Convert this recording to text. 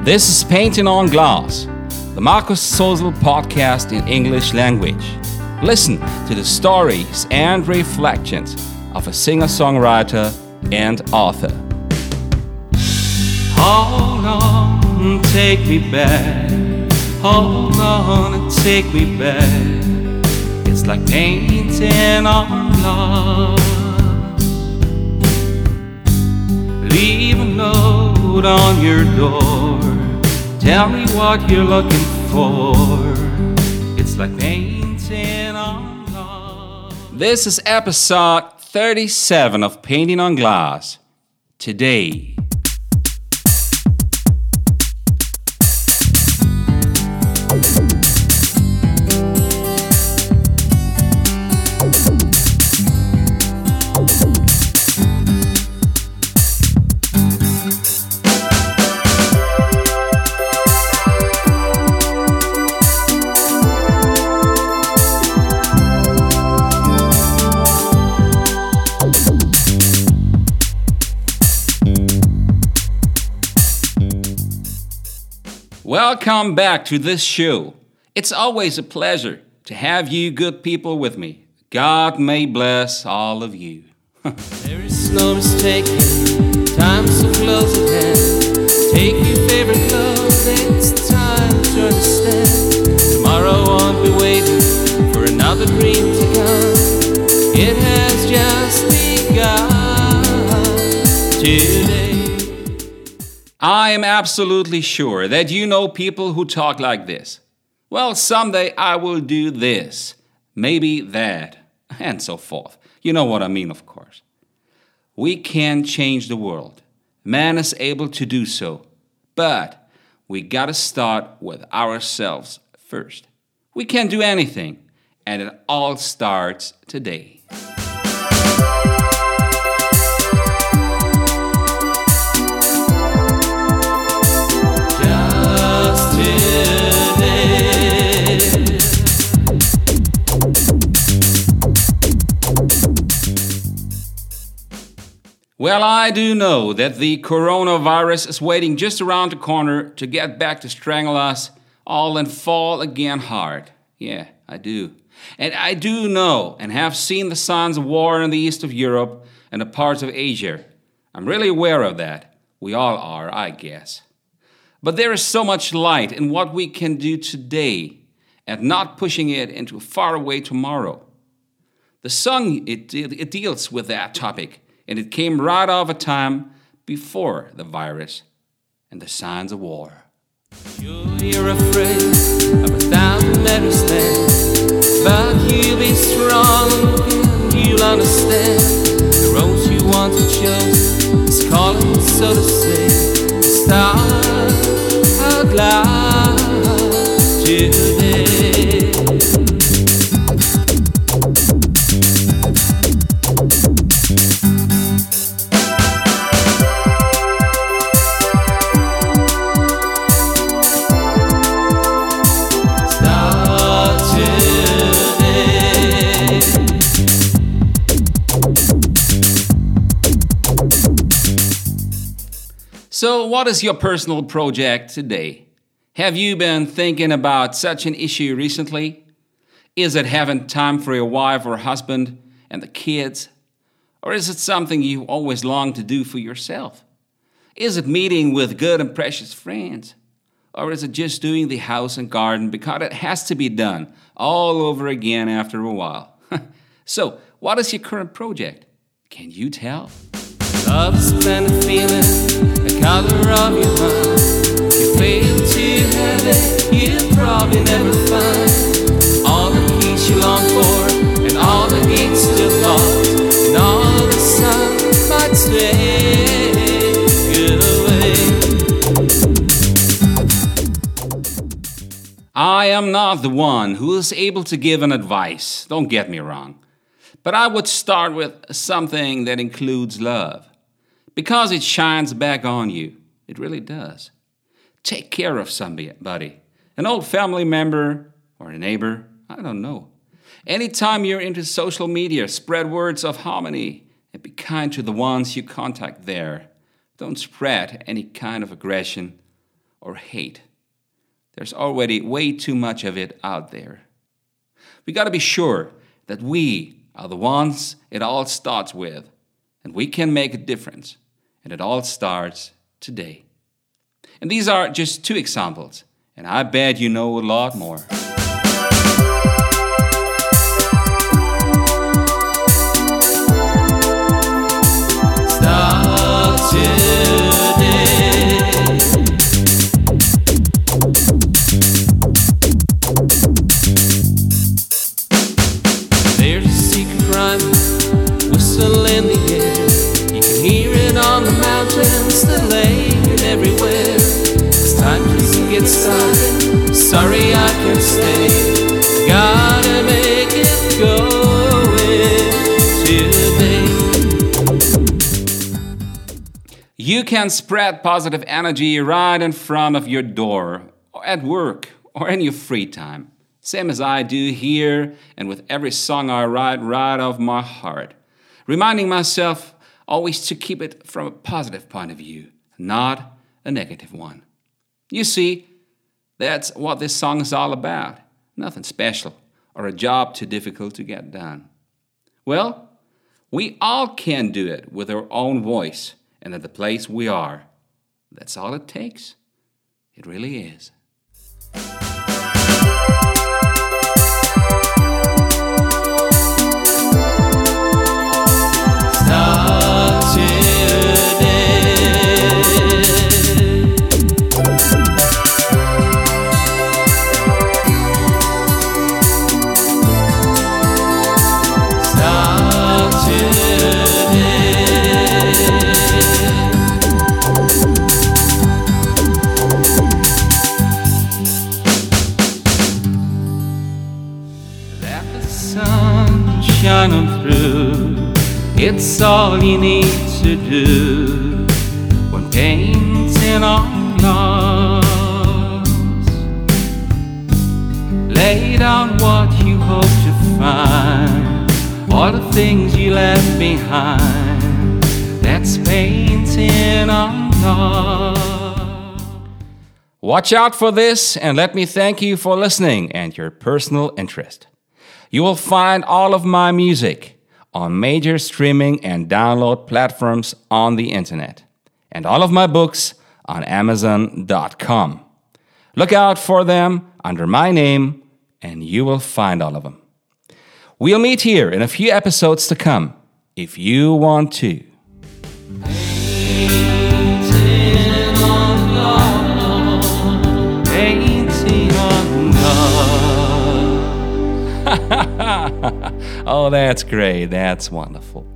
This is Painting on Glass, the Markus Sozel podcast in English language. Listen to the stories and reflections of a singer-songwriter and author. Hold on, take me back. Hold on and take me back. It's like painting on glass. Leave a note on your door. Tell me what you're looking for. It's like painting on glass. This is episode 37 of Painting on Glass. Today. Welcome back to this show. It's always a pleasure to have you good people with me. God may bless all of you. There is no mistaking, time so close at hand. Take your favorite clothes, it's time to understand. Tomorrow won't be waiting for another dream to come. It has just begun today. I am absolutely sure that you know people who talk like this. Well, someday I will do this, maybe that, and so forth. You know what I mean, of course. We can change the world. Man is able to do so. But we gotta start with ourselves first. We can do anything, and it all starts today. Well, I do know that the coronavirus is waiting just around the corner to get back to strangle us all and fall again hard. Yeah, I do. And I do know and have seen the signs of war in the east of Europe and the parts of Asia. I'm really aware of that. We all are, I guess. But there is so much light in what we can do today and not pushing it into a faraway tomorrow. The song, it deals with that topic. And it came right off a time before the virus and the signs of war. You're afraid of 1,000 letters there, but you be strong and you'll understand. The rose you want to choose is calling, so to say. Start out loud today. So what is your personal project today? Have you been thinking about such an issue recently? Is it having time for your wife or husband and the kids? Or is it something you always long to do for yourself? Is it meeting with good and precious friends? Or is it just doing the house and garden because it has to be done all over again after a while? So, what is your current project? Can you tell? Love's kind of feeling, the color of your mind. You fail to have it, you'll probably never find all the peace you long for, and all the gates still locked, and all the sun might stay away. I am not the one who is able to give an advice, don't get me wrong. But I would start with something that includes love. Because it shines back on you. It really does. Take care of somebody. An old family member or a neighbor. I don't know. Anytime you're into social media, spread words of harmony and be kind to the ones you contact there. Don't spread any kind of aggression or hate. There's already way too much of it out there. We got to be sure that we are the ones it all starts with, and we can make a difference, and it all starts today. And these are just 2 examples, and I bet you know a lot more. Start today. There's a secret rhyme, whistle in the air. You can hear it on the mountains, the lake, and everywhere. It's time to get started. Sorry I can't stay. Gotta make it going today. You can spread positive energy right in front of your door, or at work, or in your free time. Same as I do here, and with every song I write right off my heart. Reminding myself always to keep it from a positive point of view, not a negative one. You see, that's what this song is all about. Nothing special, or a job too difficult to get done. Well, we all can do it with our own voice, and at the place we are. That's all it takes. It really is. Start today. Start today. Let the sun shine on through. It's all you need to do when painting on glass. Lay down what you hope to find, all the things you left behind. That's painting on glass. Watch out for this, and let me thank you for listening and your personal interest. You will find all of my music on major streaming and download platforms on the internet, and all of my books on Amazon.com. Look out for them under my name, and you will find all of them. We'll meet here in a few episodes to come, if you want to. Painting on glass. Painting on glass. Oh, that's great. That's wonderful.